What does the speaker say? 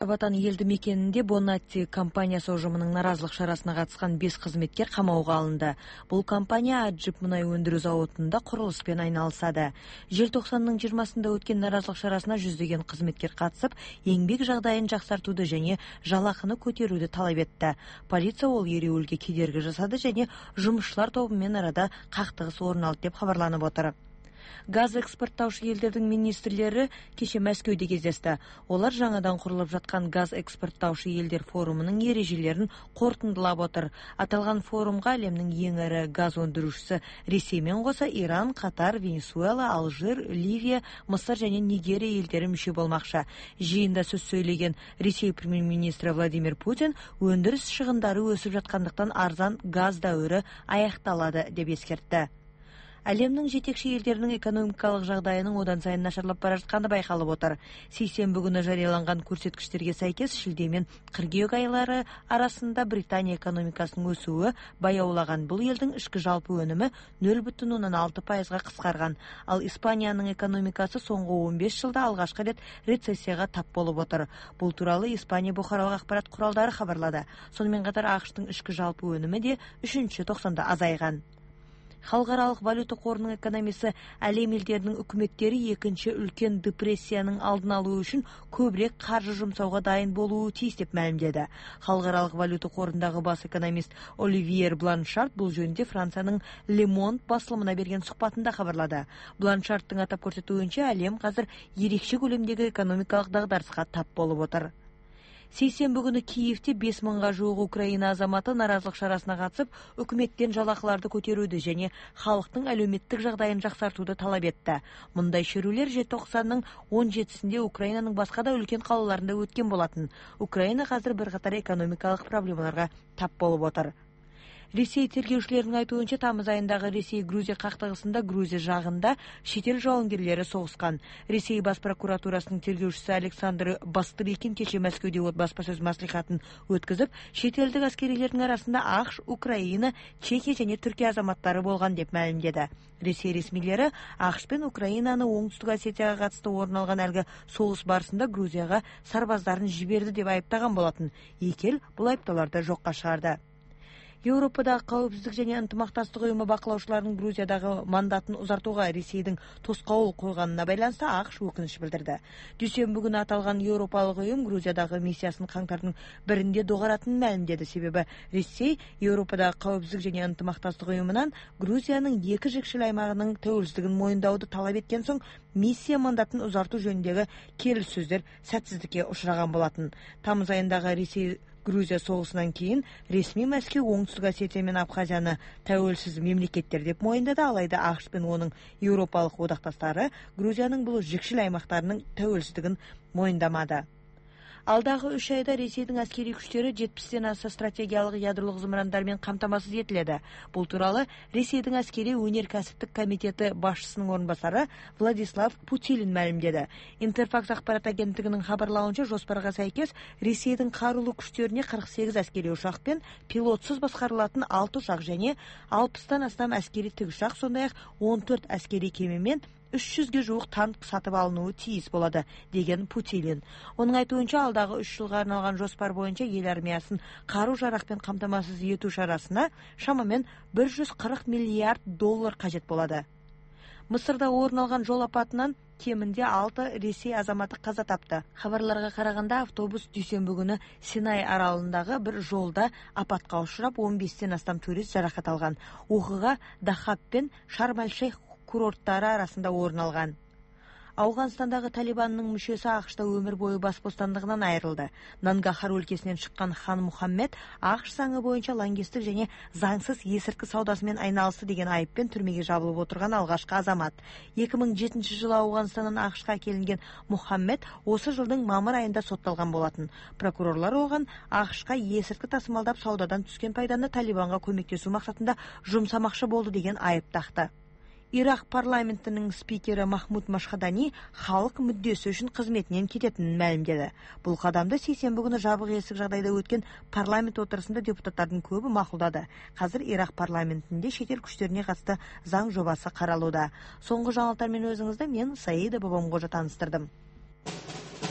Табатан елді мекенінде Бонатти компаниясы ұжымының наразылық шарасына қатысқан 5 қызметкер қамауға алынды. Бұл компания Аджип мұнай өндіру зауытында құрылыспен айналысады. Желтоқсанның 20-сында өткен наразылық шарасына жүздеген қызметкер қатысып, еңбек жағдайын жақсартуды және жалақыны көтеруді талап етті. Полиция ол ереуілге кедергі жасады және жұмысшылар тобымен арада қақтығыс орын алды деп хабарланып отыр. Газ экспорттаушы елдердің министрлері кеше Мәскеуде кездесті. Олар жаңадан құрылып жатқан газ экспорттаушы елдер форумының ережелерін қорытындылап отыр. Аталған форумға әлемнің ең ірі газ өндірушісі Ресеймен қоса Иран, Катар, Венесуэла, Алжир, Ливия, Мысыр және Нигерия елдері мүше болмақшы. Жиында сөз сөйлеген Ресей премьер-министрі Владимир Путин өндіріс шығындары өсіп жатқандықтан арзан газ дәуірі аяқталады деп ескертті. Әлемнің жетекші елдерінің экономикалық жағдайының одан сайын нашарлап бара жатқаны байқалып отыр. Сейсенбі күні жарияланған көрсеткіштерге сәйкес шілде мен қыркүйек айлары арасында Британия экономикасының өсуі баяулаған. Бұл елдің ішкі жалпы өнімі 0,6%-ға қысқарған. Ал Испанияның экономикасы соңғы 15 жылда алғашқы рет рецессияға тап болып отыр. Бұл туралы Испания бұқаралық ақпарат құралдары хабарлады. Сонымен қатар ақш-тың ішкі жалпы өнімі де 3-ші тоқсанда азайған. Халықаралық валюта қорының экономисі әлем елдерінің үкіметтері екінші үлкен депрессияның алдын алу үшін көбірек қаржы жұмсауға дайын болуы тиіс деп мәлімдеді. Халықаралық валюта қорындағы бас экономист Оливьер Бланшард бұл жөнінде Францияның Le Monde басылымына берген сұхбатында хабарлады. Бланшардтың атап көрсетуінше әлем қазір ерекше көлемдегі экономикалық дағдарысқа тап болып отыр. Сейсенбі күні Киевте 5000-ға жуық Украина азаматы наразылық шарасына қатысып, үкіметтен жалақыларды көтеруді және халықтың әлеуметтік жағдайын жақсартуды талап етті. Мұндай шерулер желтоқсанның 17-сінде Украинаның басқа да үлкен қалаларында өткен болатын. Украина қазір бірқатар экономикалық проблемаларға тап болып отыр. Ресей тергеушілерінің айтуынша тамыз айындағы Ресей-Грузия қақтығысында Грузия жағында шетел жауынгерлері соғысқан. Ресей бас прокуратурасының тергеушісі Александр Бастрыкин кеше Мәскеуде баспасөз мәслихатын өткізіп, шетелдік әскерилердің арасында ақш, Украина, Чехия және Түркия азаматтары болған деп мәлімдеді. Ресей ресмилері ақш пен Украинаны оңтүстік Осетияға қатысты орын алған әлгі соғыс барысында Грузияға сарбаздарын жіберді деп айыптаған болатын. Екі ел бұл айыптауларды жоққа шығарды. Еуропадағы қауіпсіздік және ынтымақтастық ұйымы бақылаушыларының Грузиядағы мандатын ұзартуға Ресейдің тосқауыл қойғанына байланысты ақш өкініш білдірді. Дүйсенбі күні аталған еуропалық ұйым Грузиядағы миссиясын қаңтардың 1-інде доғаратынын мәлімдеді. Себебі Ресей Еуропадағы қауіпсіздік және ынтымақтастық ұйымынан Грузияның екі жікшіл аймағының тәуелсіздігін мойындауды талап еткен соң миссия мандатын ұзарту жөніндегі келіссөздер сәтсіздікке ұшыраған болатын. Тамыз айындағы Ресей-Грузия соғысынан кейін ресми Мәскеу оңтүстік Осетия мен Абхазияны тәуелсіз мемлекеттер деп мойындады, алайда ақш пен оның еуропалық одақтастары Грузияның бұл жікшіл аймақтарының тәуелсіздігін мойындамады. Алдағы 3 айда Ресейдің әскери күштері 70-тен аса стратегиялық ядролық зымырандармен қамтамасыз етіледі. Бұл туралы Ресейдің әскери өнеркәсіптік комитеті басшысының орынбасары Владислав Путилин мәлімдеді. Интерфакс ақпарат агенттігінің хабарлауынша жоспарға сәйкес Ресейдің қарулы күштеріне 48 әскери ұшақ пен пилотсыз басқарылатын 6 ұшақ және 60-тан астам әскери тікұшақ, сондай-ақ 14 әскери кеме мен 300-ге жуық танк сатып алынуы тиіс болады, деген Путилин. Оның айтуынша алдағы 3 жылға арналған жоспар бойынша ел армиясын қару-жарақпен қамтамасыз ету шарасына шамамен $140 миллиард қажет болады. Мысырда орын алған жол апатынан кемінде 6 Ресей азаматы қаза тапты. Хабарларға қарағанда автобус дүйсенбі күні Синай аралындағы бір жолда апатқа ұшырап 15-тен астам турист жарақат алған. Оқиға Дахаб пен Шарм-эль-Шейх курорттары арасында орын алған. Ауғанстандағы Талибанның мүшесі ақшта өмір бойы бас бостандығынан айырылды. Нангахар өлкесінен шыққан Хан Мухаммед ақш заңы бойынша лаңкестік және заңсыз есірткі саудасымен айналысты деген айыппен түрмеге жабылып отырған алғашқы азамат. 2007 жылы Ауғанстаннан ақшқа әкелінген Мухаммед осы жылдың мамыр айында сотталған болатын. Прокурорлар оған ақшқа есірткі тасымалдап саудадан түскен пайданы Талибанға көмектесу мақсатында жұмсамақшы болды деген айып тақты. Ирак парламентінің спикері Махмуд Машхадани халық мүддесі үшін қызметінен кететінін мәлімдеді. Бұл қадамды сейсенбі күні жабық есік жағдайда өткен парламент отырысында депутаттардың көбі мақұлдады. Қазір Ирак парламентінде шетел күштеріне қатысты заң жобасы қаралуда. Соңғы жаңалықтармен өзіңізді мен Саида Бабамқожа таныстырдым.